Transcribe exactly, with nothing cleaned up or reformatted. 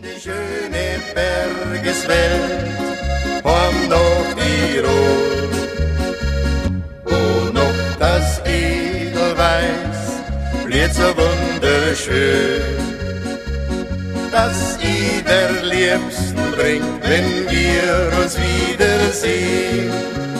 die schöne Bergeswelt, heim nach Tirol, wo noch das Edelweiß blüht so wunderschön, dass ich der Liebsten bringt, wenn wir uns wiedersehen.